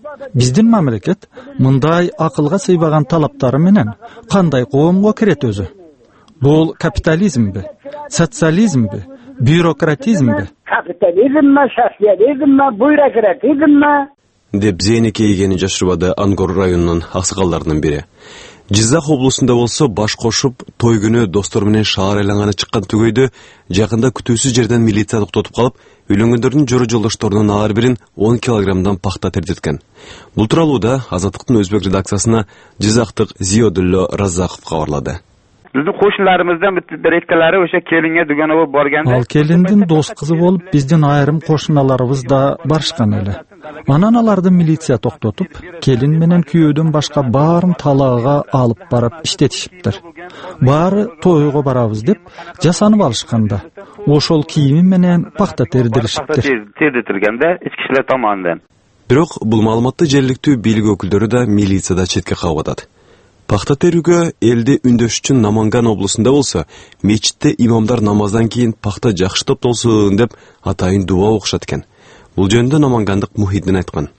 Биздин мамлекет мындай акылга сыйбаган талаптары менен кандай коомго кирет өзү? Бул капитализмби, социализмби, бюрократизмби? Капитализмби, социализмби, бюрократизмби? Деп зейнеке ийгени жашырбады Ангор районунун аксакалдарынын бири. Жизак облусунда болсо баш кошуп, той күнү достор менен шаар айланганы чыккан түгөйдө жакында күтүүсүз жерден милиция токтотуп калып, үйлөнгөндөрдүн жору жолдошторунун ар бирин 10 килограммдан пахта тердеткен. Бул тууралуу да Азаттыктын өзбек редакциясына Жизактык Зиодулло Раззаков кабарлады. Биздин кошундарыбыздан бир экелери ошо келинге дүгөнө болуп барганда. Ал келиндин дос кызы болуп, биздин айрым кошуналарыбыз да барышкан эле. Анан аларды милиция токтотуп, келин менен күйөөдөн башка баарын талаага алып барып иштетишиптир. Баары тойго барабыз деп жасанып алышканда, ошол кийими менен пахта тердиришиптир. Тердетилгенде ички иштер tomonidan. Бирок бул маалыматты жергиликтүү бийлик өкүлдөрү да милицияда четке кагып атат. Пахта терүүгө элди үндөш үчүн Наманган облусунда болсо, мечитте имамдар намаздан кийин пахта жакшы топтолсун деп атайын дуа окушат экен. Бул жөнүндө Намангандык Мухиддин айткан.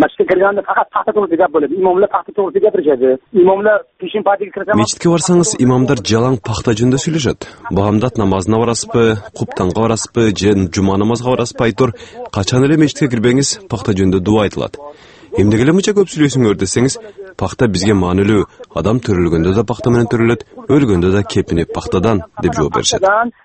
Мечитке барсаңыз, имамдар жалаң пахта жөнүндө сүйлөшөт. Баамдат намазына барасызбы, куптанга барасызбы, же жума намазга барасызбы айтор, качан эле мечитке кирбеңиз, пахта жөнүндө дуа айтылат. Эмнеге эле мынча көп сүйлөйсүңөр десеңиз, пахта бизге маанилүү, адам төрөлгөндө да пахта менен төрөлөт, өлгөндө да кепинип пахтадан деп жооп беришет.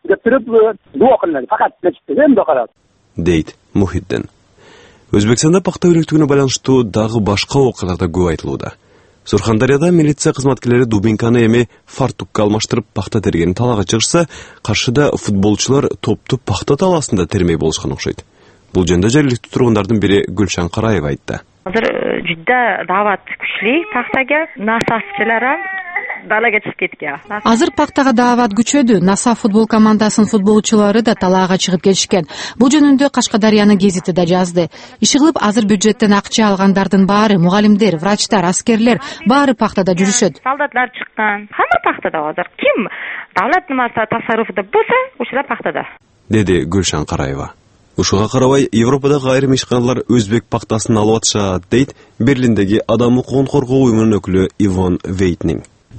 Дейт Мухиддин. Өзбекстанда пахта өлүктүгүнө байланыштуу дагы башка окуялар да көп айтылууда. Сурхандарияда милиция кызматкерлери дубинканы эми фартукка алмаштырып пахта тергени талаага чыгышса, каршыда футболчулар топту пахта талаасында термей болушкан окшойт. Бул жөнүндө жергиликтүү тургундардын бири Гүлшан Караева айтты. Азыр жүдө дават күчлүү пахтага, насафчылар далага чыгып кеткен. Азыр пахтага дават күчөдү. Насаф футбол командасынын футболчулары да талаага чыгып кетишкен. Бул жөнүндө Кашкадарыянын гезити да жазды. Иши кылып азыр бюджеттен акча алгандардын баары, мугалимдер, врачтар, аскерлер баары пахтада жүрүшөт. Солдатлар чыккан. Хамма пахтада азыр. Ким давлат нымасы тасарруфуда болсо, ошол пахтада. Деди Гүлшан Караева. Ушуга карабай, Европадагы айрым ишканалар өзбек пахтасын алып атышат, дейт Берлиндеги адам укугун коргоо уюмунун өкүлү Ивон Вейтнинг.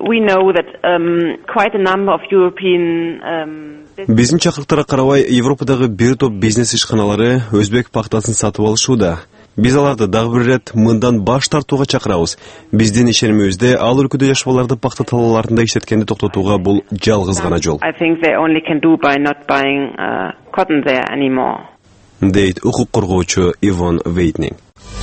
Биздин чакырыктарга карабай, Европадагы бир топ бизнес ишканалары өзбек пахтасын сатып алышууда. Биз аларды дагы бир рет мындан баш тартууга чакырабыз. Биздин ишенимибизде ал өлкөдө жашоолорду пахта талааларында иштеткенди токтотууга бул жалгыз гана жол. Дейт укук коргоочу Ивон Вейтнинг.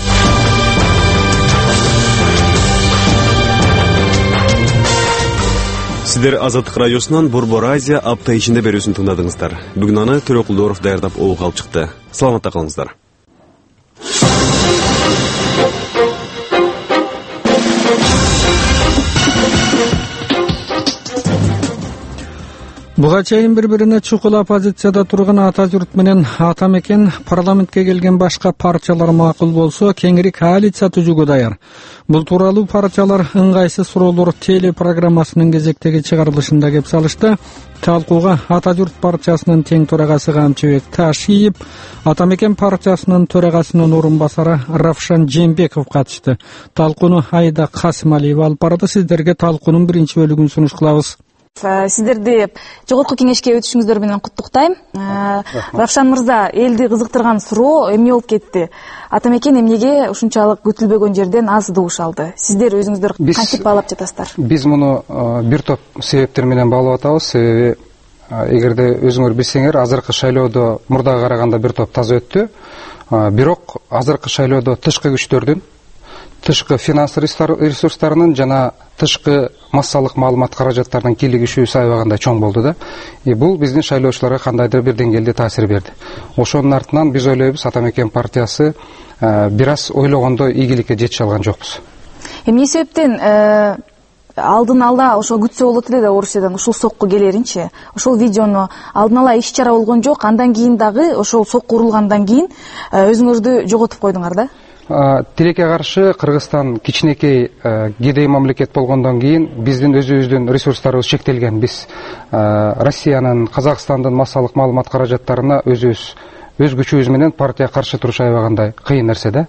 Сиздер Азаттык радиосунан Борбор Азия апта ичинде берүүсүн тыңдадыңыздар. Бүгүн аны Төрөкулдоров даярдап олуга алып чыкты. Саламатта калыңыздар. Буга чейин бири-бирине чукул оппозицияда турган ата журт менен ата мекен парламентке келген башка партиялар макул болсо, кеңири коалиция түзүүгө даяр. Бул тууралуу партиялар ыңгайсыз суроолор телепрограммасынын кезектеги чыгарылышында кеп салышты. Талкууга ата журт партиясынын тең төрагасы Камчыбек Ташиев, ата мекен партиясынын төрагасынын орун басары Равшан Жембеков катышты. Талкууну Айда Касымалиева алып барды. Сиздерге талкуунун биринчи бөлүгүн сунуш кылабыз. Сиздерди жогорку кеңешке өтүшүңүздөр менен куттуктайм. Равшан мырза, элди кызыктырган суроо эмне болуп кетти? Ата мекен эмнеге ушунчалык күтүлбөгөн жерден аз добуш алды? Сиздер өзүңүздөр кантип баалап жатасыздар? Биз муну бир топ себептер менен баалап атабыз. Себеби эгерде өзүңөр билсеңер, азыркы шайлоодо мурдага караганда бир топ таза өттү. Бирок азыркы шайлоодо тышкы күчтөрдүн, тышкы финанс ресурстарынын жана тышкы массалык маалымат каражаттарынын кийлигишүүсү аябагандай чоң болду да. Бул биздин шайлоочуларга кандайдыр бир деңгээлде таасир берди. Ошонун артынан биз ойлойбуз, ата мекен партиясы бир аз ойлогондой ийгиликке жете алган жокпуз. Эмне себептен алдын ала ошо күтсө болот эле да Орусиядан ушул сокку келеринчи. Ошол видеону алдын ала иш чара болгон жок, андан кийин дагы ошол сокку урулгандан кийин өзүңөрдү жоготуп койдуңар да. Тилекке каршы Кыргызстан кичинекей кедей мамлекет болгондон кийин биздин өзүбүздүн ресурстарыбыз чектелген. Биз Россиянын, Казакстандын массалык маалымат каражаттарына өз күчүбүз менен партия каршы туруш аябагандай кыйын нерсе да.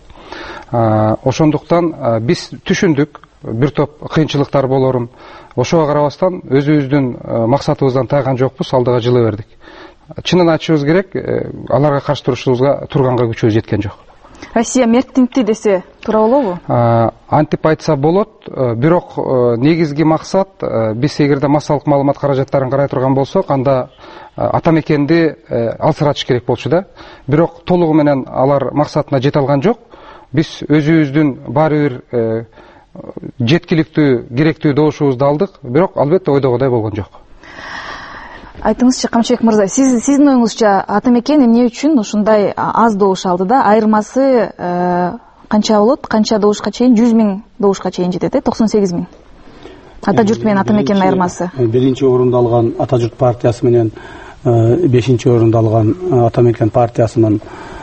Ошондуктан биз түшүндүк бир топ кыйынчылыктар болорун. Ошого карабастан өзүбүздүн максатыбыздан тайган жокпуз, алдыга жылы бердик. Чынын айтышыбыз керек, аларга каршы турганга күчүбүз жеткен жок. Россия мерктинти десе туура болобу? Антип айтса болот, бирок негизги максат биз эгерде массалык маалымат каражаттарын карай турган болсок, анда ата мекенди алсыратыш керек болчу да. Бирок толугу менен алар максатына жете алган жок. Биз өзүбүздүн баары бир жеткиликтүү, керектүү добушубузду алдык, бирок албетте ойдогудай болгон жок. Айтыңызчы, Камчыбек мырза, сиздин оюңузча ата мекен эмне үчүн ушундай аз добуш алды да? Айырмасы канча болот? Канча добушка чейин? 100 000 добушка чейин жетет, 98 000. Ата журт менен ата мекендин айырмасы. Биринчи орунду алган ата журт партиясы менен 5-чи орунду алган ата мекен партиясынын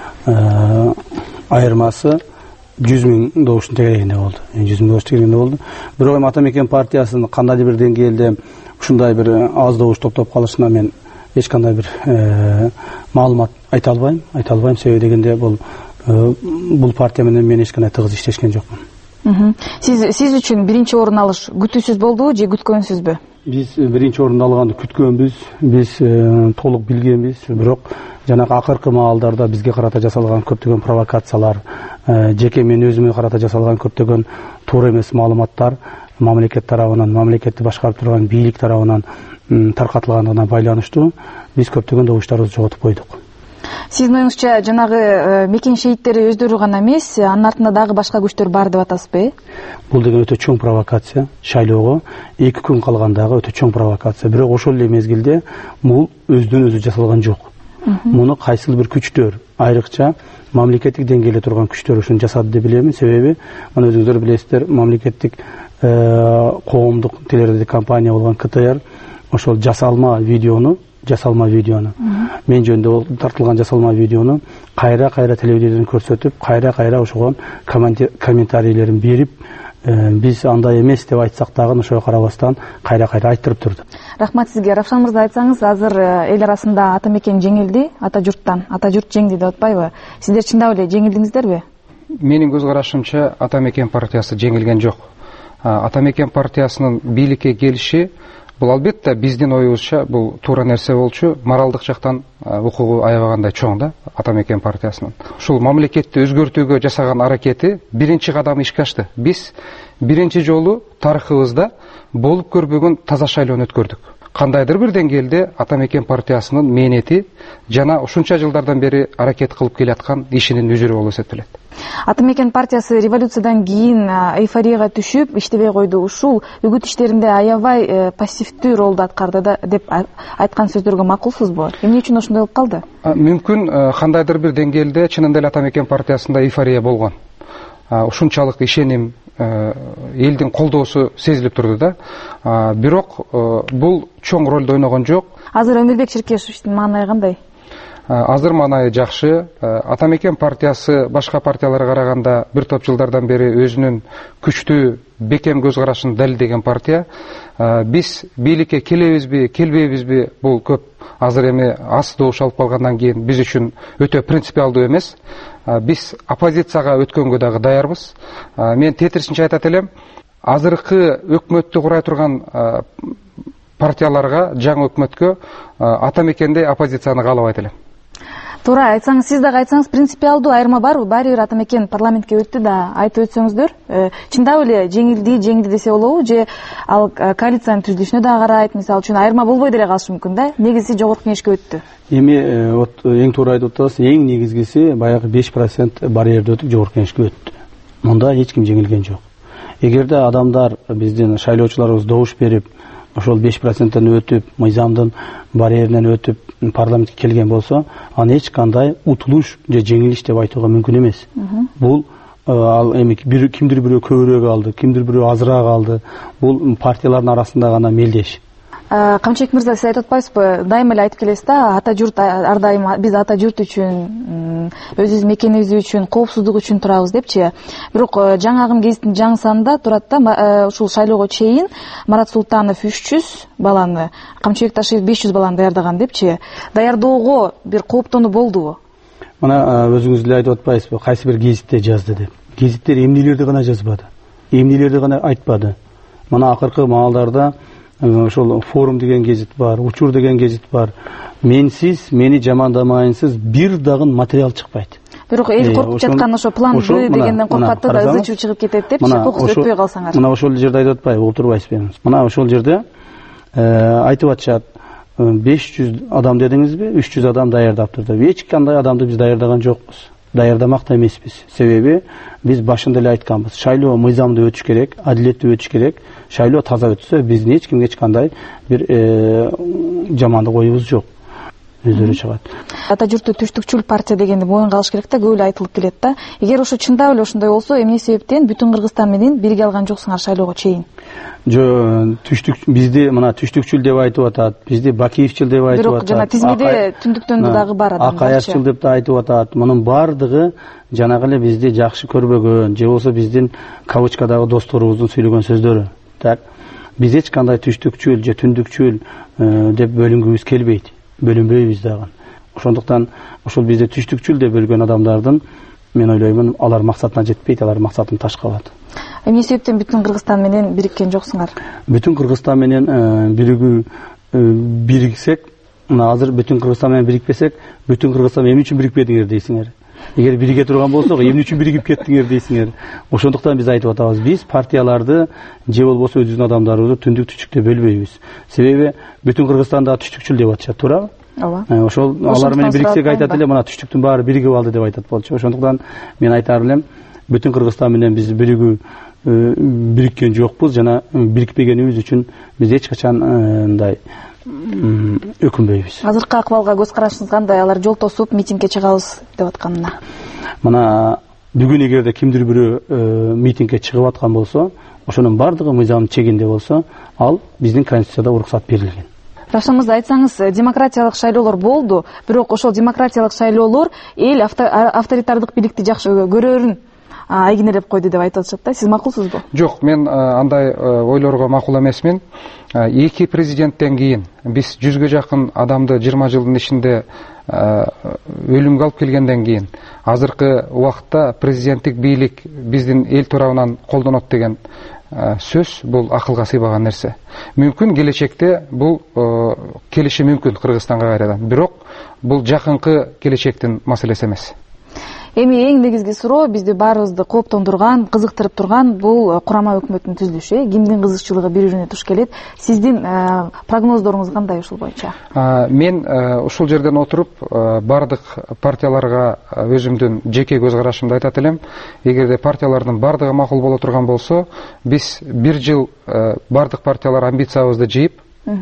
айырмасы 100 000 добуштун тегерегинде болду. 100 000 добуш тегерегинде болду. Бирок эми ата мекен партиясынын кандайдыр бир деңгээлде ушундай бир аз добуш топтоп калышына мен эч кандай бир маалымат айта албайм. Себеби дегенде бул партия менен мен эч кандай тыгыз иштешкен жокмун. Сиз үчүн биринчи орун алыш күтүүсүз болдубу же күткөнсүзбү? Биз биринчи орунду алганды күткөнбүз, биз толук билгенбиз, бирок жанагы акыркы маалдарда бизге карата жасалган көптөгөн провокациялар, жеке мен өзүмө карата жасалган көптөгөн туура эмес маалыматтар мамлекет тарабынан, мамлекетти башкарып турган бийлик тарабынан таркатылгандыгына байланыштуу биз көптөгөн добуштарыбызды жоготуп койдук. Сиздин оюңузча жанагы мекен шейиттери өздөрү гана эмес, анын артында дагы башка күчтөр бар деп атасызбы? Бул деген өтө чоң провокация, шайлоого 2 күн калгандагы өтө чоң провокация. Бирок ошол эле мезгилде бул өздөн өзү жасалган жок. Муну кайсыл бир күчтөр, айрыкча мамлекеттик деңгээлде турган күчтөр ушуну жасады деп билем. Себеби мына өзүңүздөр билесиздер, мамлекеттик коомдук телерадиокомпания болгон КТР ошол жасалма видеону мен жөнүндө тартылган жасалма видеону кайра телевизордон көрсөтүп, кайра ошого комментарийлерин берип, биз андай эмес деп айтсак дагы ошого карабастан кайра айттырып турду. Рахмат сизге. Равшан мырза, айтсаңыз, азыр эл арасында ата мекен жеңилди, ата журт жеңди деп атпайбы? Сиздер чындап эле жеңилдиңиздерби? Менин көз карашымча ата мекен партиясы жеңилген жок. Ата мекен партиясынын бийликке келиши бул албетте биздин оюбузча бул туура нерсе болчу. Моралдык жактан укугу аябагандай чоң да ата мекен партиясынын. Ушул мамлекетти өзгөртүүгө жасаган аракети биринчи кадам ишке ашты. Биз биринчи жолу тарыхыбызда болуп көрбөгөн таза шайлоону өткөрдүк. Кандайдыр бир деңгээлде ата мекен партиясынын мээнети жана ушунча жылдардан бери аракет кылып келаткан ишинин үзүрү болуп эсептелет. Ата мекен партиясы революциядан кийин эйфорияга түшүп иштебей койду. Ушул үгүт иштеринде аябай пассивдүү ролду аткарды деп айткан сөздөргө макулсузбу? Эмне үчүн ошондой болуп калды? Мүмкүн кандайдыр бир деңгээлде чынында эле ата мекен партиясында эйфория болгон. Ушунчалык ишеним, элдин колдоосу сезилип турду да. Бирок бул чоң ролду ойногон жок. Азыр Өмүрбек Черкешевичтин маанайы кандай? Азыр маанайы жакшы. Ата мекен партиясы башка партияларга караганда бир топ жылдардан бери өзүнүн күчтүү, бекем көз карашын далилдеген партия. Биз бийликке келебизби, келбейбизби, бул көп азыр эми аз добуш алып калгандан кийин биз үчүн өтө принципиалдуу эмес. Биз оппозицияга өткөнгө дагы даярбыз. Мен тетиришинче айтат элем, азыркы өкмөттү курай турган партияларга, жаңы өкмөткө ата мекенде оппозицияны каалабайт элем. Туура айтсаңыз, сиз дагы айтсаңыз, принципиалдуу айырма барбы? Баары бир ата мекен парламентке өттү да, айтып өтсөңүздөр. Чындап эле жеңилди десе болобу же ал коалициянын түзүлүшүнө дагы карайт, мисалы үчүн айырма болбой деле калышы мүмкүн да. Негизи жогорку кеңешке өттү. Эми эң туура айтып атасыз, эң негизгиси баягы 5% барьерди өтүп жогорку кеңешке өттү. Мында эч ким жеңилген жок. Эгерде адамдар биздин шайлоочуларыбыз добуш берип, ошол 5%-тен өтүп, мыйзамдын барьеринен өтүп парламентке келген болсо, аны эч кандай утулуш же жеңилиш деп айтууга мүмкүн эмес. Бул ал эми кимдир бирөө көбүрөөк алды, кимдир бирөө азыраак алды. Бул партиялардын арасында гана мелдеш. Камчыбек мырза, сиз айтып атпайсызбы? Дайыма эле айтып келесиз да, ата журт ар дайым биз ата журт үчүн, өзүбүз мекенибиз үчүн, коопсуздук үчүн турабыз депчи. Бирок жаңагым гезиттин жаңы санында турат да, ушул шайлоого чейин Марат Султанов 300 баланы, Камчыбек Ташиев 500 баланы даярдаган депчи. Даярдоого бир кооптонуу болдубу? Мына өзүңүз эле айтып атпайсызбы, кайсы бир гезитте жазды деп. гезиттер эмнелерди гана жазбады, эмнелерди гана айтпады. Мына акыркы маалдарда ошол форум деген гезит бар, учур деген гезит бар. Менсиз, мени жамандамайынсыз бир дагы материал чыкпайт. Бирок эл коркуп жаткан ошо план Б дегенден коркат да ызы чыгып кетет депчи, кокус өтпөй калсаңар. Мына ошол жерде айтып атпайбы, олтурбайсызбы? Мына ошол жерде айтып атышат, 500 адам дедиңизби, 300 адам даярдаптыр деп. Эч кандай адамды биз даярдаган жокпуз. Даярдамак да эмеспиз. Себеби биз башында эле айтканбыз. Шайлоо мыйзамдуу өтүш керек, адилеттүү өтүш керек. Шайлоо таза өтсө, биздин эч кимге эч кандай бир жамандык оюбуз жок. Өздөрү чыгат. Ата журтту түштүкчүл партия дегенди моюнга алыш керек да, көп эле айтылып келет да. Эгер ошо чындап эле ошондой болсо, эмне себептен бүтүн Кыргызстан менен бирге алган жоксуңар шайлоого чейин? Бизди мына түштүкчүл деп айтып атат, бизди Бакиевчил деп айтып атат. Бирок жана тизмеде түндүктөн дагы бар адамдар. Акаевчил деп да айтып атат. Мунун бардыгы жанагы эле бизди жакшы көрбөгөн, же болбосо биздин кавычкадагы досторубуздун сүйлөгөн сөздөрү. Так, биз эч кандай түштүкчүл же түндүкчүл деп бөлүнгүбүз келбейт. Бөлүнбөйбүз дагы. Ошондуктан ошол бизди түштүкчүл деп бөлгөн адамдардын мен ойлоймун, алар максатына жетпейт, алар максатын ташкалат. Эмне себептен бүтүн Кыргызстан менен бириккен жоксуңар? Бүтүн Кыргызстан менен бириксек, мына азыр бүтүн Кыргызстан менен бирикпесек, бүтүн Кыргызстан эмне үчүн бирикпедиңер дейсиңер. Эгер бириге турган болсок, эмне үчүн биригип кеттиңер дейсиңер. Ошондуктан биз айтып атабыз, биз партияларды же болбосо өзүбүздүн адамдарыбызды түндүк түчүктө бөлбөйбүз. Себеби бүтүн Кыргызстанда түштүкчүл деп атышат, туурабы? Ооба. Ошол алар менен бириксек айтат эле, мына түштүктүн баары биригип алды деп айтат болчу. Ошондуктан мен айтар элем, бүтүн Кыргызстан менен биз бириккен жокпуз жана бирикпегенибиз үчүн биз эч качан мындай өкүнбөйбүз. Азыркы акыбалга көз карашыңыз кандай? Алар жол тосуп митингге чыгабыз деп атканына. Мына бүгүн эгерде кимдир бирөө митингге чыгып аткан болсо, ошонун бардыгы мыйзамдын чегинде болсо, ал биздин конституцияда уруксат берилген. Равшан мырза, айтсаңыз, демократиялык шайлоолор болду, бирок ошол демократиялык шайлоолор эл авторитардык бийликти жакшы көрөрүн айгинелеп койду деп айтып атышат да. Сиз макулсузбу? Жок, мен андай ойлорго макул эмесмин. Эки президенттен кийин биз 100гө жакын адамды 20 жылдын ичинде өлүмгө алып келгенден кийин азыркы убакытта президенттик бийлик биздин эл тарабынан колдонот деген сөз бул акылга сыйбаган нерсе. Мүмкүн келечекте бул келиши мүмкүн Кыргызстанга кайрадан. Бирок бул жакынкы келечектин маселеси эмес. Эми эң негизги суроо, бизди баарыбызды кооптондурган, кызыктырып турган бул курама өкмөттүн түзүлүшү. Кимдин кызыкчылыгы бири-бирине туш келет? Сиздин прогноздоруңуз кандай ушул боюнча? Мен ушул жерден отуруп бардык партияларга өзүмдүн жеке көз карашымды айтат элем. Эгерде партиялардын бардыгы макул боло турган болсо, биз бир жыл бардык партиялар амбициябызды жыйып,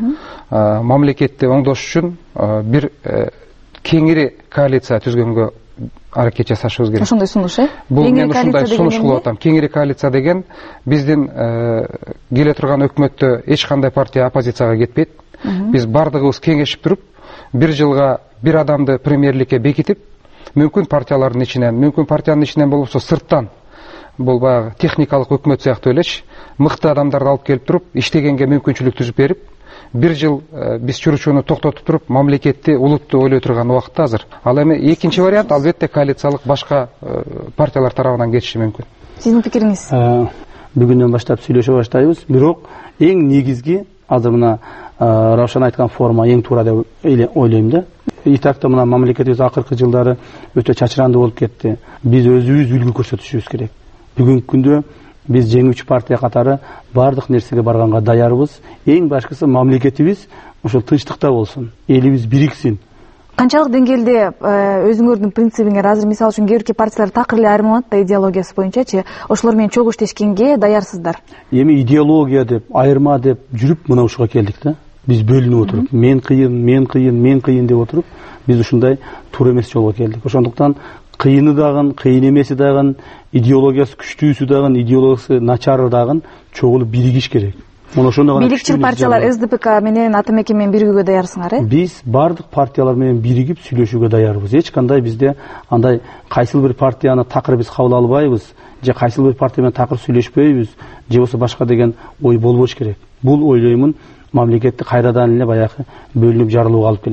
мамлекетти оңдош үчүн бир кеңири коалиция түзгөнгө аракет жасашыбыз керек. Ошондой сунуш, Бул мен ушундай сунуш кылып атам. Кеңири коалиция деген биздин келе турган өкмөттө эч кандай партия оппозицияга кетпейт. Биз бардыгыбыз кеңешип туруп, бир жылга бир адамды премьерликке бекитип, мүмкүн партиялардын ичинен, мүмкүн партиянын ичинен болбосо сырттан, бул баягы техникалык өкмөт сыяктуу элечи, мыкты адамдарды алып келип туруп, иштегенге мүмкүнчүлүк түзүп берип, бир жыл биз чуручууну токтотуп туруп, мамлекетти, улутту ойлой турган убакытта азыр. Ал эми экинчи вариант албетте коалициялык башка партиялар тарабынан кетиши мүмкүн. Сиздин пикириңиз? Бүгүндөн баштап сүйлөшө баштайбыз, бирок эң негизги азыр мына Равшан айткан форма эң туура деп ойлойм да. Итакта мына мамлекетибиз акыркы жылдары өтө чачырандуу болуп кетти. Биз өзүбүз үлгү көрсөтүшүбүз керек. Бүгүнкү күндө биз жеңүүчү партия катары бардык нерсеге барганга даярбыз. Эң башкысы мамлекетибиз ошол тынчтыкта болсун, элибиз бириксин. Канчалык деңгээлде өзүңөрдүн принцибиңер азыр мисалы үчүн кээ бирки партиялар такыр эле айырмаланат да идеологиясы боюнчачы, ошолор менен чогуу иштешкенге даярсыздар? Эми идеология деп, айырма деп жүрүп мына ушуга келдик да. Биз бөлүнүп отуруп, мен кыйын деп отуруп, биз ушундай туура эмес жолго келдик. Ошондуктан кыйыны дагы, кыйын эмеси дагы, идеологиясы күчтүүсү дагы, идеологиясы начары дагы чогулуп биригиш керек. Бийликчил партиялар СДПК менен АТМК менен биригүүгө даярсыңар, Биз бардык партиялар менен биригип сүйлөшүүгө даярбыз. Эч кандай бизде андай кайсыл бир партияны такыр биз кабыл албайбыз, же кайсыл бир партия менен такыр сүйлөшпөйбүз, же болсо башка деген ой болбош керек. Бул ойлоймун мамлекетти кайрадан эле баягы бөлүнүп жарылууга алып келет.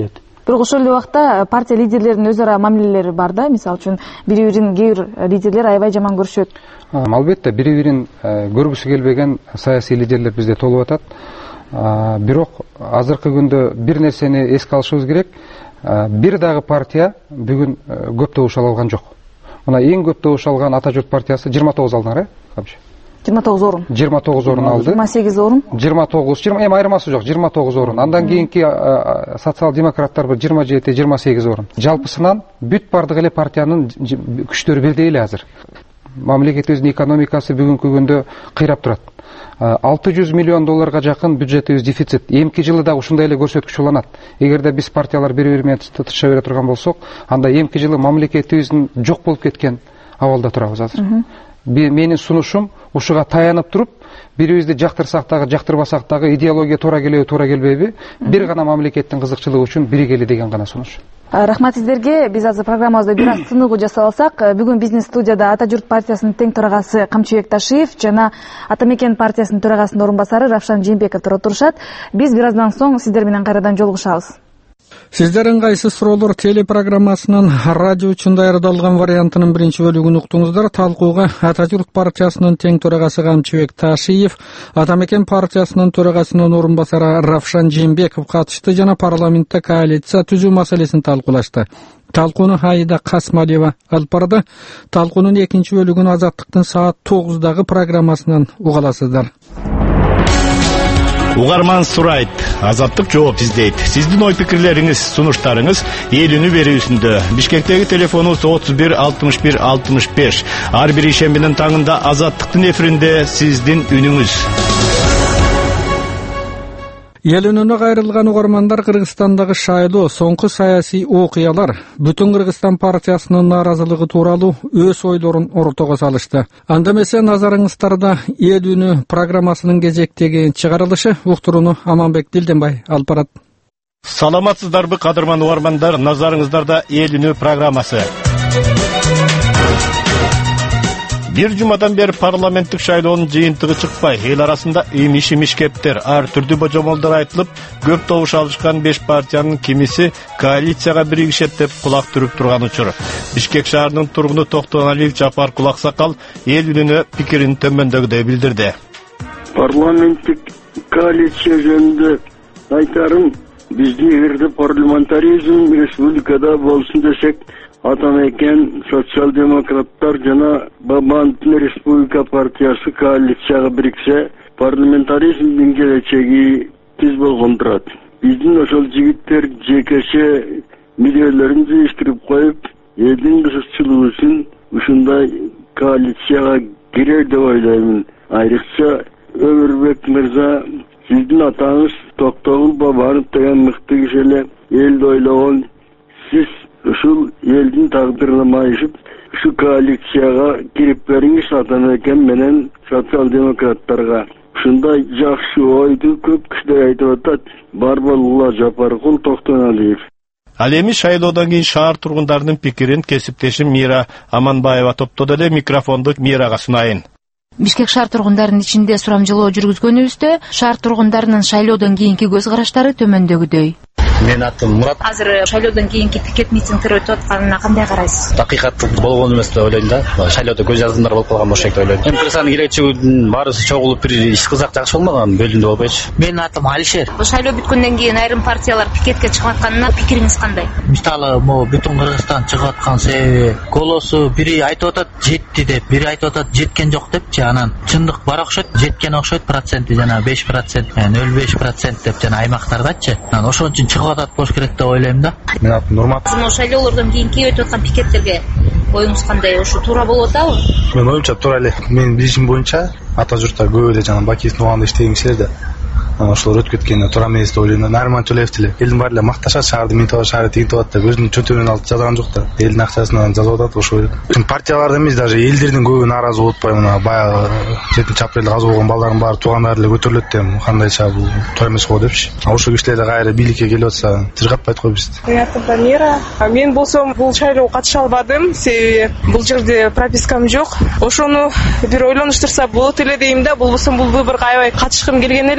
Бирок ошол эле убакта партия лидерлеринин өз ара мамилелери бар да, мисалы үчүн бири бирин кээ бир лидерлер аябай жаман көрүшөт. Албетте бири бирин көргүсү келбеген саясий лидерлер бизде толуп атат. Бирок азыркы күндө бир нерсени эске алышыбыз керек. Бир дагы партия бүгүн көп добуш ала алган жок. Мына эң көп добуш алган Ата журт партиясы 29 алдыңар, камчы. 29 орун. 29 орун алды. 28 орун. 29, эми айырмасы жок, 29 орун. Андан кийинки социал-демократтар 27-28 орун. Жалпысынан бүт бардык эле партиянын күчтөрү бирдей эле азыр. Мамлекетибиздин экономикасы бүгүнкү күндө кыйрап турат. 600 миллион долларга жакын бюджетибиз дефицит. Эмки жылы да ушундай эле көрсөткүч уланат. Эгерде биз партиялар бири-бири менен тытыша бере турган болсок, анда эмки жылы мамлекетибиздин жок болуп кеткен абалда турабыз азыр. Менин сунушум ушуга таянып туруп, бирибизди жактырсак дагы, жактырбасак дагы идеология туура келеби, туура келбейби, бир гана мамлекеттин кызыкчылыгы үчүн биригели деген гана сунуш. Рахмат сиздерге. Биз азыр программабызда бир аз тыныгуу жасап алсак, бүгүн бизнес студияда Ата журт партиясынын тең төрагасы Камчыбек Ташиев жана Ата мекен партиясынын төрагасынын орун басары Равшан Жээнбеков турушат. Биз бир аздан соң сиздер менен кайрадан жолугушабыз. Сиздер ыңгайсыз суроолор телепрограммасынын радио үчүн даярдалган вариантынын биринчи бөлүгүн уктуңуздар. Талкууга Ата журт партиясынын тең төрагасы Камчыбек Ташиев, Ата мекен партиясынын төрагасынын орун басары Равшан Жээнбеков катышты жана парламентте коалиция түзүү маселесин талкуулашты. Талкууну Аида Касмалиева алып барды. Талкуунун экинчи бөлүгүн Азаттыктын саат 9-дагы программасынан уга аласыздар. Угарман сурайт, Азаттык жооп издейт. Сиздин ой пикирлериңиз, сунуштарыңыз эл үнү берүүсүндө. Бишкектеги телефонубуз 31 61 65. Ар бир ишембинин таңында Азаттыктын эфиринде сиздин үнүңүз. Эл үнүнө кайрылган угармандар, Кыргызстандагы шайлоо, соңку саясий окуялар, Бүтүн Кыргызстан партиясынын нааразылыгы тууралуу өз ойлорун ортого салышты. Анда эмесе назарыңыздарда Эл үнү программасынын кезектеги чыгарылышы. Уктурууну Аманбек Дилденбай алып барат. Саламатсыздарбы, кадырман угармандар, назарыңыздарда Эл үнү программасы. Бир жумадан бери парламенттик шайлоонун жыйынтыгы чыкпай, эл арасында имиш кептер, ар түрдүү божомолдор айтылып, көп добуш алышкан 5 партиянын кимиси коалицияга биригишет деп кулак түрүп турган учур. Бишкек шаарынын тургуну Токтоналиев Жапар Кулаксакал эл үнүнө пикирин төмөндөгүдөй билдирди. Парламенттик коалиция жөнүндө айтарым, биздин эгерде парламентаризм республикада болсун десек, Ата мекен социал-демократтар жана Бабандын республика партиясы коалицияга бириксе, парламентаризмдин келечеги тез болгон турат. Биздин ошол жигиттер жекеше мүдөлөрүн жыйыштырып коюп, элдин кызыкчылыгы үчүн ушундай коалицияга кирер деп ойлоймун. Айрыкча Өмүрбек мырза, сиздин атаңыз Токтогул Бабанов деген мыкты киши эле элди ойлогон. Сиз ушул элдин тагдырына майышып, ушу коалицияга кирип бериңиз Ата мекен менен социал-демократтарга. Ушундай жакшы ойду көп кишилер айтып атат. Бар болгула Жапаркул Токтоналиев. Ал эми шайлоодон кийин шаар тургундарынын пикирин кесиптешим Мира Аманбаева топтоду эле. Микрофонду Мирага сунайын. Бишкек шаар тургундарынын ичинде сурамжылоо жүргүзгөнүбүздө шаар тургундарынын шайлоодон кийинки көз караштары төмөндөгүдөй. Мен атым Мурат. Азыр шайлоодон кийинки пикет митингдер өтүп атканына кандай карайсыз? Акыйкаттуу болгон эмес деп ойлойм да. Шайлоодо көз жазгындар болуп калган болуш керек деп ойлойм. Эми Кыргызстандын келечегинин баарысы чогулуп бир иш кылсак жакшы болмаган, бөлүндү болбойчу. Менин атым Алишер. Шайлоо бүткөндөн кийин айрым партиялар пикетке чыгып атканына пикириңиз кандай? Мисалы, могу Бүтүн Кыргызстан чыгып аткан себеби голосу бири айтып атат жетти деп, бири айтып атат жеткен жок депчи. Анан чындык бар окшойт, жеткен окшойт, проценти жана 5%, 0,5% деп жана аймактардачы. Анан ошон үчүн чыгып атат болуш керек деп ойлойм да. Мен атым Нурмат. Сиздин шайлоолордон кийинки өтүп аткан пикеттерге оюңуз кандай? Ушу туура болуп атабы? Мен оюмча туура эле. Менин билишим боюнча Ата журтта көп эле жана Бакиевдин убагында иштеген кишилер да ошолор өтүп кеткенине туура эмес деп ойлойм. Нарман Чолеев деле элдин баары эле макташат, шаарды мынтип атат, шаарды тигинтип атат деп өзүнүн чөнтөгүнөн алып жазган жок да. Элдин акчасынан жазып атат ошо. Партияларда эмес, даже элдердин көбү нааразы болуп атпайбы? Мына баягы 7-апрелде каза болгон балдардын баары туугандары эле көтөрүлөт деп, кандайча бул туура эмес го депчи. Ошо кишилер да кайра бийликке келип атса тыргатпайт го бизди. Менин атым Дамира. Мен болсом бул шайлоого катыша албадым, себеби бул жерде пропискам жок. Ошону бир ойлонуштурса болот эле дейм да. Болбосо бул выборго аябай катышкым келген эле.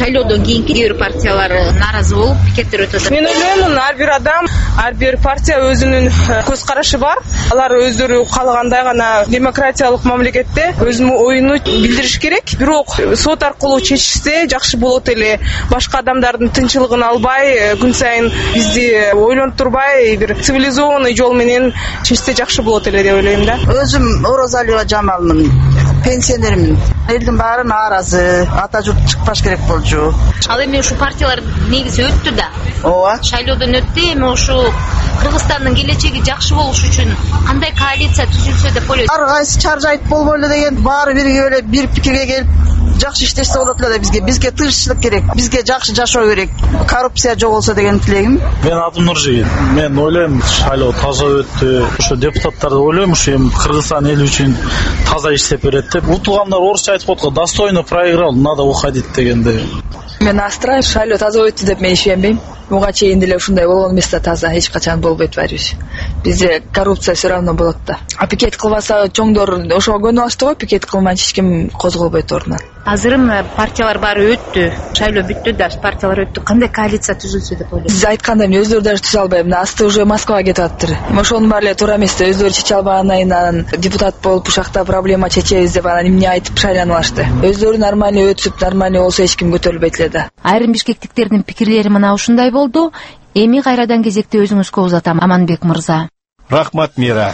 шайлоодон кийинки кээ бир партиялар нааразы болуп пикеттер өтөт. Мен ойлойм, ар бир адам, ар бир партия өзүнүн көз карашы бар. Алар өздөрү каалагандай гана демократиялык мамлекетте өзүнүн оюну билдириш керек. Бирок сот аркылуу чечишсе жакшы болот эле. Башка адамдардын тынччылыгын албай, күн сайын бизди ойлонуп турбай, бир цивилизованный жол менен чечсе жакшы болот эле деп ойлойм да. Өзүм Оразалиева Жамалмын. Пенсионермин. Элдин баары нааразы. Ата журт чыкпаш керек болчу. Ал эми ушу партиялар негизи өттү да. Ооба. Шайлоодон өттү. Эми ушу Кыргызстандын келечеги жакшы болуш үчүн кандай коалиция түзүлсө деп ойлойсуз? Ар кайсы чаржайт болбой эле деген баары бирге эле бир пикирге келип жакшы иштешсе болот эле да бизге тынччылык керек. Бизге жакшы жашоо керек. Коррупция жоголсо деген тилегим. Мен атым Нуржигит. Мен ойлойм, шайлоо таза өттү. Ошо депутаттарды ойлойм, ушу эми Кыргызстан эли үчүн таза иштеп берет деп. Утулгандар орусча айтып коет го, достойно проиграл, надо уходить дегенде. Мен Астра шайлоо таза өттү деп мен ишенбейм. Буга чейин деле ушундай болгон эмес да, таза эч качан болбойт баарыбыз. Бизде коррупция все равно болот да. А пикет кылбаса чоңдор ошого көнүп алышты го, пикет кылмайча эч ким козголбойт ордунан. Азыр партиялар баары өттү. Шайлоо бүттү да, партиялар өттү. Кандай коалиция түзүлсө деп ойлойсуз? Сиз айткандай өздөрү даже түзө албайм. Асты уже Москвага кетип атыптыр. Ошонун баары эле туура эмес да, өздөрү чече албагандан депутат болуп ушакта проблема чечебиз деп анан эмне айтып шайланып алышты. Өздөрү нормально өтүп, нормально болсо эч ким көтөрүлбөйт эле да. Айрым бишкектиктердин пикирлери мына ушундай болду. Эми кайрадан кезекти өзүңүзгө узатам, Аманбек мырза. Рахмат, Мира.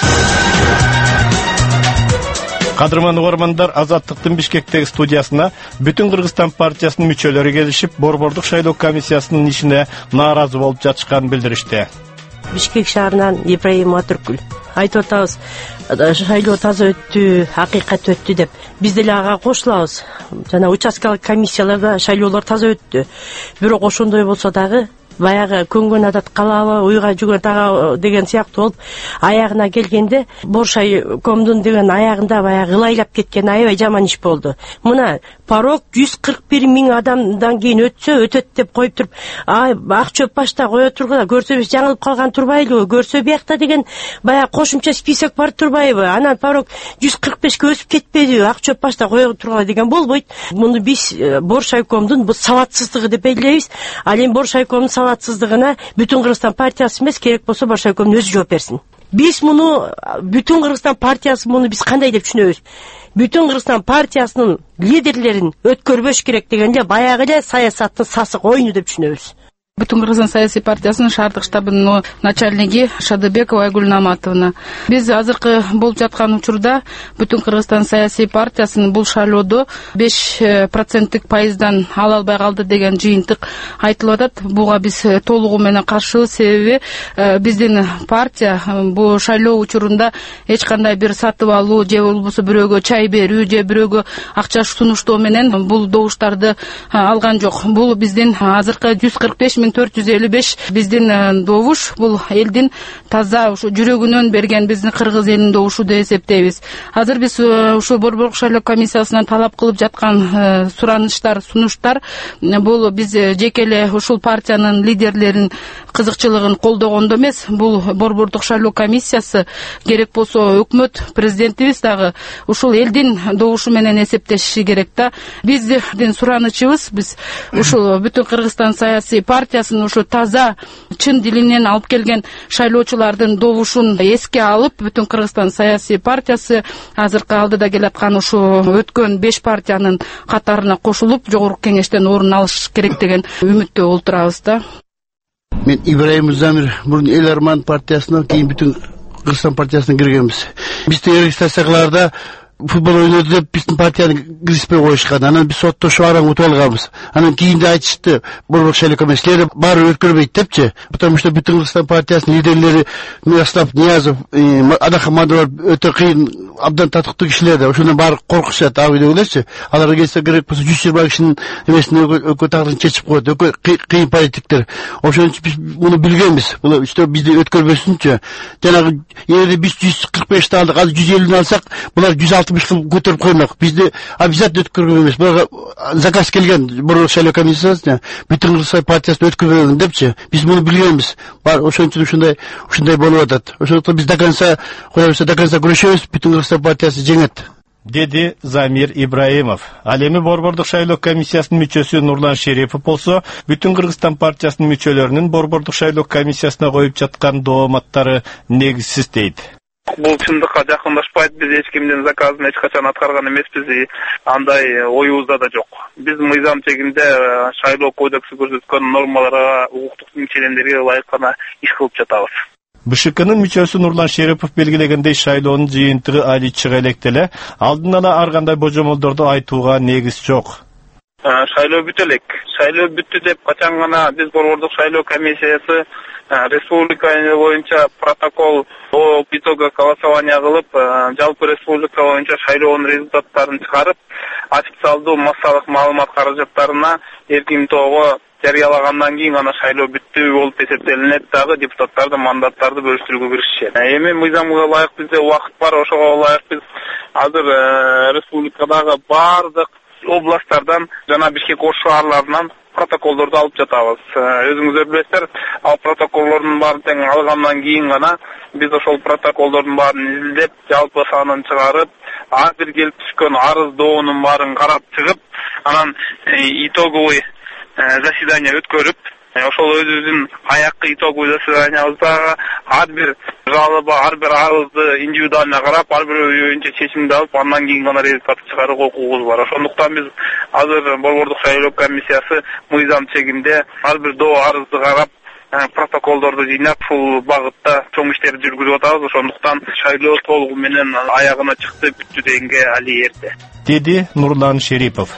Кадырман угармандар, Азаттыктын Бишкектеги студиясына бүтүн Кыргызстан партиясынын мүчөлөрү келишип, Борбордук шайлоо комиссиясынын ишине нааразы болуп жатышканын билдиришти. Бишкек шаарынан Ибраим Атыркүл айтып атабыз, шайлоо таза өттү, акыйкат өттү деп. Биз деле ага кошулабыз. Жана участкалык комиссияларда шайлоолор таза өттү. Бирок ошондой болсо дагы баягы көнгөн адат калабы, уйга жүгөн тага деген сыяктуу болуп, аягына келгенде Боршайкомдун деген аягында баягы ылайлап кеткен аябай жаман иш болду. Мына порог 141 миң адамдан кийин өтсө өтөт деп коюп туруп, ак чөп башта кое тургула, көрсө биз жаңылып калган турбайлыбы, көрсө биякта деген баягы кошумча список бар турбайбы, анан порог 145ке өсүп кетпедиби, ак чөп башта кое тургула деген болбойт. Муну биз Боршайкомдун бул сабатсыздыгы деп белгилейбиз. Ал эми Боршайкомдун сабатсыздыгына бүтүн Кыргызстан партиясы эмес, керек болсо Боршайкомдун өзү жооп берсин. Биз муну бүтүн Кыргызстан партиясы муну биз кандай деп түшүнөбүз? Бүтүн Кыргызстан партиясынын лидерлерин өткөрбөш керек дегенде баягы эле саясаттын сасык оюну деп түшүнөбүз. Бүтүн Кыргызстан саясий партиясынын шаардык штабынын начальниги Шадыбекова Айгүл Наматовна. Биз азыркы болуп жаткан учурда Бүтүн Кыргызстан саясий партиясынын бул шайлоодо 5% пайыздан ала албай калды деген жыйынтык айтылып атат. Буга биз толугу менен каршыбыз, себеби биздин партия бул шайлоо учурунда эч кандай бир сатып алуу же болбосо бирөөгө чай берүү же бирөөгө акча сунуштоо менен бул добуштарды алган жок. Бул биздин азыркы 145.455 биздин добуш, бул элдин таза ушу жүрөгүнөн берген биздин кыргыз элинин добушу деп эсептейбиз. Азыр биз ушу Борбордук шайлоо комиссиясынан талап кылып жаткан сураныштар, сунуштар, бул биз жеке эле ушул партиянын лидерлерин кызыкчылыгын колдогондо эмес, бул Борбордук шайлоо комиссиясы, керек болсо өкмөт, президентибиз дагы ушул элдин добушу менен эсептеши керек да. Биздин суранычыбыз, биз ушул Бүтүн Кыргызстан саясий партиясынын ушу таза чын дилинен алып келген шайлоочулардын добушун эске алып, Бүтүн Кыргызстан саясий партиясы азыркы алдыда келаткан ушу өткөн 5 партиянын катарына кошулуп, жогорку кеңештен орун алыш керек деген үмүттө олтурабыз да. Мен Ибраим Замир, бурун Эл Арман партиясына, кийин Бүтүн Кыргызстан партиясына киргенбиз. Бизде регистрацияларда футбол ойноду деп биздин партияны киргизбей коюшкан. Анан биз соттошуп араң утуп алганбыз. Анан кийин да айтышты, Борбордук шайлоо комиссиялары баары өткөрбөйт депчи. Потому что Бүтүн Кыргызстан партиясынын лидерлери Мирослав Ниязов, Адахамадов өтө кыйын, абдан татыктуу кишилер да. Ошондон баары коркушат, абы деп ойлойчу. Алар келсе керек болсо 120 кишинин эмесин өкө тагдырын чечип коет. Өкө кыйын политиктер. Ошон үчүн биз муну билгенбиз. Бул что бизди өткөрбөсүнчү. Жанагы эгерде биз 145 алдык, азыр 150 алсак, булар 160 көтөрүп коймок. Бизди обязательно өткөргөн эмес. Буга заказ келген Борбордук шайлоо комиссиясына Бүтүн Кыргызстан партиясын өткөргөн депчи. Биз муну билгенбиз. Бар ошон үчүн ушундай болуп атат. Ошондуктан биз до конца коебуз, до конца күрөшөбүз, Бүтүн Кыргызстан партиясы жеңет. деди Замир Ибраимов. Ал эми Борбордук шайлоо комиссиясынын мүчөсү Нурлан Шерипов болсо, бүтүн Кыргызстан партиясынын мүчөлөрүнүн Борбордук шайлоо комиссиясына коюп жаткан дооматтары негизсиз дейт. Бул чындыкка жакынлашпайт. Биз эч кимдин заказын эч качан аткарган эмеспиз. Андай оюбузда да жок. Биз мыйзам чегинде шайлоо кодекси көрсөткөн нормаларга, укуктук ченемдерге ылайык гана иш кылып жатабыз. БШКнын мүчөсү Нурлан Шерипов белгилегендей, шайлоонун жыйынтыгы али чыга электе эле, алдын ала ар кандай божомолдорду айтууга негиз жок. Шайлоо бүтө элек. Шайлоо бүттү деп качан гана биз Борбордук шайлоо комиссиясы республика боюнча протокол о итога голосования кылып, жалпы республика боюнча шайлоонун результаттарын чыгарып, официалдуу массалык маалымат каражаттарына эркин тоого жарыялагандан кийин гана шайлоо бүттү болуп эсептелинет, дагы депутаттарды мандаттарды бөлүштүрүүгө киришет. Эми мыйзамга ылайык бизде убакыт бар, ошого ылайык биз азыр республикадагы бардык областтардан жана Бишкек ош шаарларынан протоколдорду алып жатабыз. Өзүңүздөр билесиздер, ал протоколдордун баарын тең алгандан кийин гана биз ошол протоколдордун баарын изилдеп, жалпы санын чыгарып, ар бир келип түшкөн арыз доонун баарын карап чыгып, анан итоговый заседание өткөрүп, ошол өзүбүздүн аяккы итоговый заседаниябызда ар бир жалоба, ар бир арызды индивидуально карап, ар бир боюнча чечимди алып, андан кийин гана результат чыгарууга укугубуз бар. Ошондуктан биз азыр Борбордук шайлоо комиссиясы мыйзам чегинде ар бир доо арызды карап, протоколдорду жыйнап, ушул багытта чоң иштерди жүргүзүп атабыз. Ошондуктан шайлоо толугу менен аягына чыкты, бүттү дегенге али эрте, деди Нурлан Шерипов.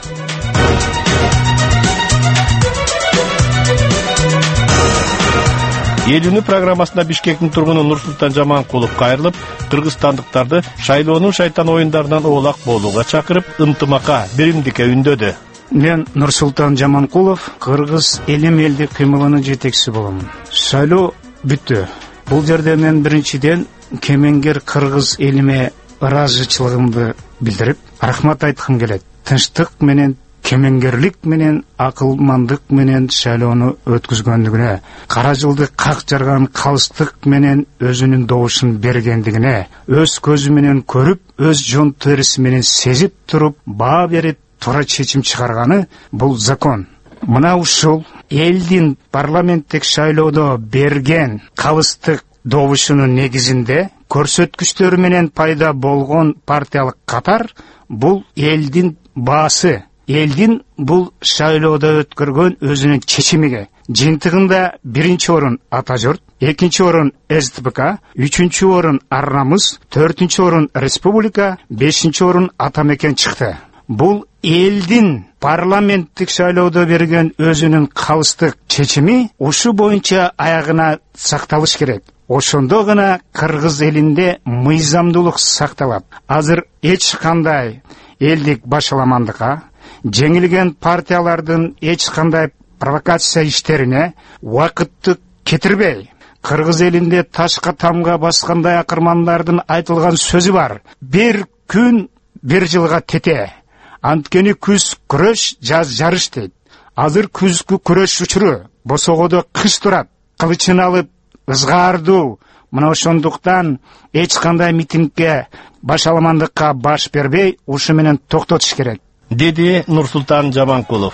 Элүүнү программасында Бишкектин тургуну Нурсултан Жаманкулов кайрылып, кыргызстандыктарды шайлоонун шайтан оюндарынан оолак болууга чакырып, ынтымакка, биримдикке үндөдү. Мен Нурсултан Жаманкулов, кыргыз элим элдик кыймылынын жетекчиси болом. Шайлоо бүттү. Бул жерде мен биринчиден кемеңгер кыргыз элиме ыраазычылыгымды билдирип, рахмат айткым келет. Тынчтык менен, кемеңгерлик менен, акылмандык менен шайлоону өткүзгөндүгүнө, кара жылды как жарган калыстык менен өзүнүн добушун бергендигине, өз көзү менен көрүп, өз жон териси менен сезип туруп, баа берип, туура чечим чыгарганы бул закон. Мына ушул элдин парламенттик шайлоодо берген калыстык добушунун негизинде көрсөткүчтөрү менен пайда болгон партиялык катар бул элдин баасы. Элдин бул шайлоодо өткөргөн өзүнүн чечимиге. Жыйынтыгында биринчи орун Ата журт, экинчи орун СДПК, үчүнчү орун Ар намыс, төртүнчү орун Республика, бешинчи орун Ата мекен чыкты. Бул элдин парламенттик шайлоодо берген өзүнүн калыстык чечими ушу боюнча аягына сакталыш керек. Ошондо гана кыргыз элинде мыйзамдуулук сакталат. Азыр эч кандай элдик башаламандыкка, жеңилген партиялардын эч кандай провокация иштерине убакытты кетирбей, кыргыз элинде ташка тамга баскандай акырмандардын айтылган сөзү бар. Бир күн бир жылга тете. Анткени күз күрөш, жаз жарыш дейт. Азыр күзгү күрөш учуру, босогодо кыш турат. Кылычын алып ызгаардуу. Мына ошондуктан эч кандай митингге, башаламандыкка баш бербей, ушу менен токтотуш керек, деди Нурсултан Жаманкулов.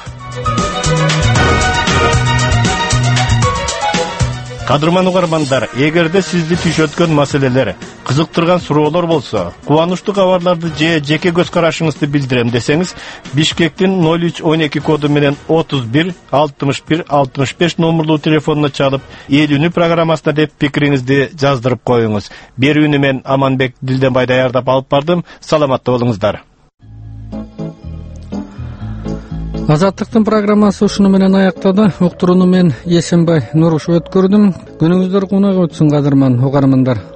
Кадырман угармандар, эгерде сизди түшөткөн маселелер, кызыктырган суроолор болсо, кубанычтуу кабарларды же жеке көз карашыңызды билдирем десеңиз, Бишкектин 0312 коду менен 31 61 65 номерлуу телефонуна чалып, элүүнү программасына деп пикириңизди жаздырып коюңуз. Берүүнү мен Аманбек Дилденбай даярдап алып бардым. Саламатта болуңуздар. Азаттыктын программасы ушуну менен аяктады. Уктурууну мен Эсенбай Нуруш өткөрдүм. Күнүңүздөр кунак өтсүн, кадырман угармандар.